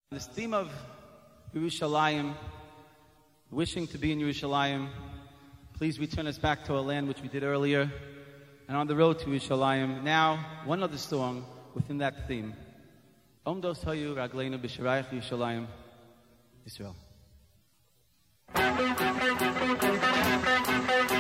This theme of Yerushalayim, wishing to be in Yerushalayim, please return us back to our land, which we did earlier, and on the road to Yerushalayim. Now, one other song within that theme. Omdos Hayu Ragleinu B'Sharayach Yerushalayim, Israel.